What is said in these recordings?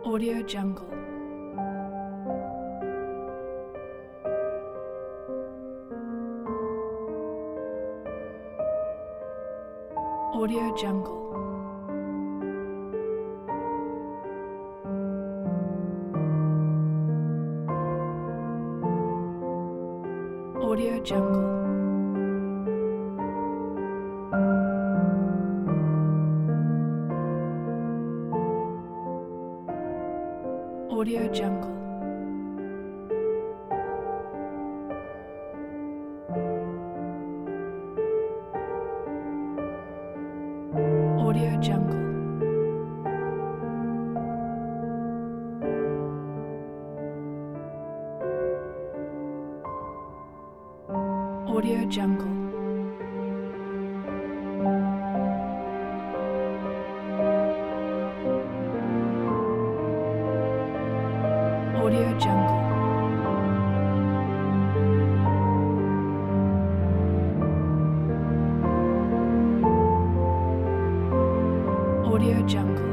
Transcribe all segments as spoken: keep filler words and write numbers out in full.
Audio Jungle. Audio Jungle. Audio Jungle. Audio Jungle. Audio Jungle. Audio Jungle. Audio Jungle. Audio Jungle.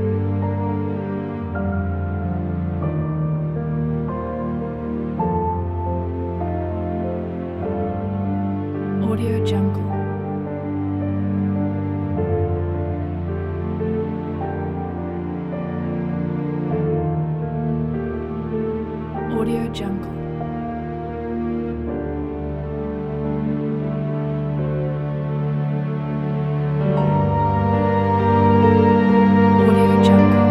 Audio Jungle. Audio Jungle. Audio Jungle.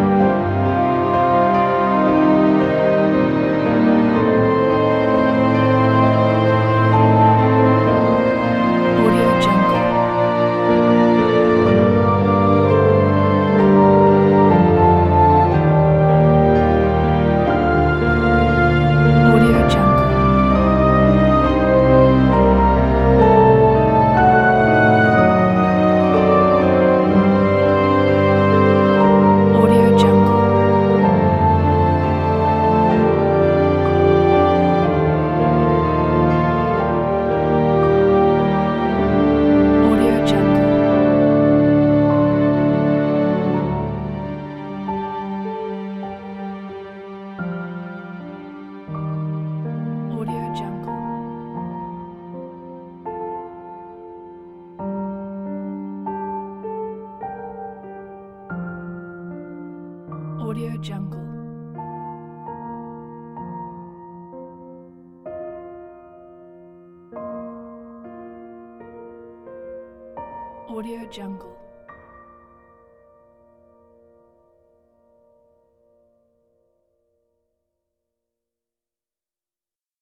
Audio Jungle. Audio Jungle. Audio Jungle. Audio Jungle. Audio Jungle. Audio Jungle. Audio Jungle.